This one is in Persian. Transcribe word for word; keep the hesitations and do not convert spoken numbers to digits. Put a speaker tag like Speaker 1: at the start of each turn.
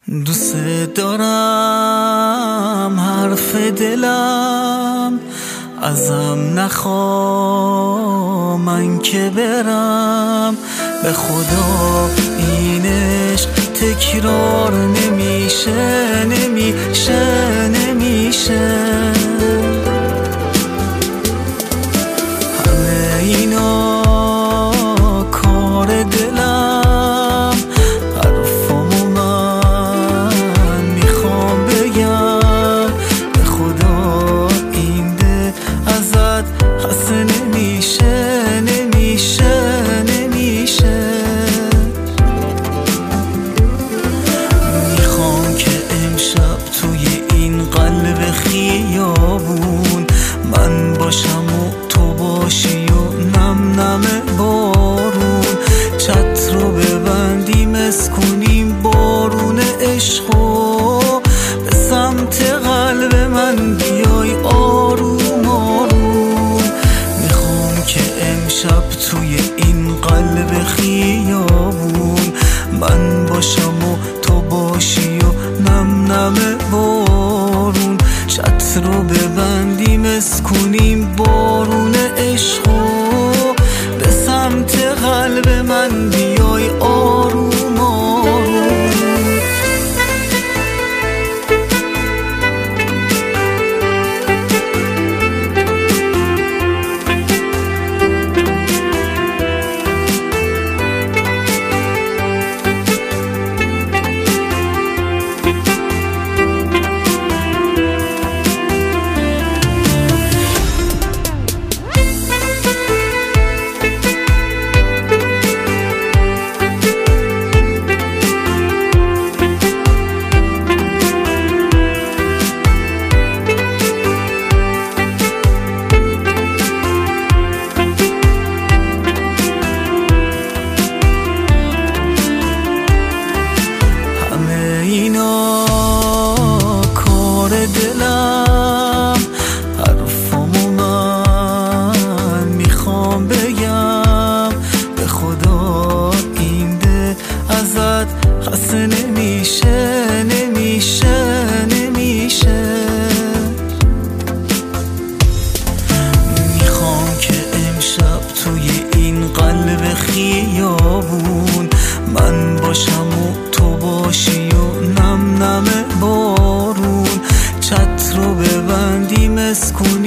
Speaker 1: دوست دارم حرف دلم ازم نخوا من که برم، به خدا این عشق تکرار نمیشه نمیشه نمیشه. همه اینا کار دلم، حرفامو من میخوام بگم، به خدا این ده ازت خسته نمیشه نمیشه نمیشه. میخوام که امشب توی این قلب خیابون من باشم و تو باشی و نم نم بارون، چت رو ببندیم اسکونیم بارون عشقو، به سمت قلب من بیای آروم آروم. میخوام که امشب توی این قلب خیابون من باشم و تو باشی و نم نم بارون، چت رو ببندیم اسکونیم بارون عشقو، به سمت قلب من بیای آروم آروم. اینا کار دلم، حرفامو من میخوام بگم، به خدا این ده ازت خسته نمیشه نمیشه نمیشه. میخوام که امشب توی این قلب خیابون من باشم و تو باشی و نم نم بارون، چت رو ببندیم اسکون